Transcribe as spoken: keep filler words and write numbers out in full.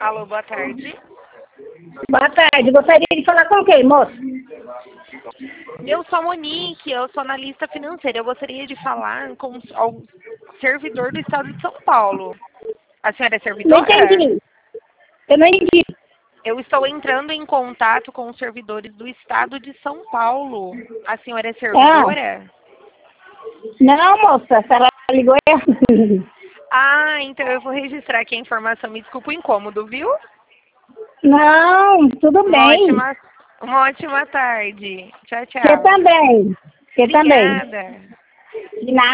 Alô, boa tarde. Boa tarde. Gostaria de falar com quem, moço? Eu sou a Monique, eu sou analista financeira. Eu gostaria de falar com o servidor do Estado de São Paulo. A senhora é Não servidora? entendi. Eu não entendi. Eu estou entrando em contato com os servidores do Estado de São Paulo. A senhora é servidora? Não, moça, a senhora ligou errado. Ah, então eu vou registrar aqui a informação. Me desculpa o incômodo, viu? Não, tudo Uma bem. ótima, uma ótima tarde. Tchau, Você tchau. também. Você também. Obrigada. De nada.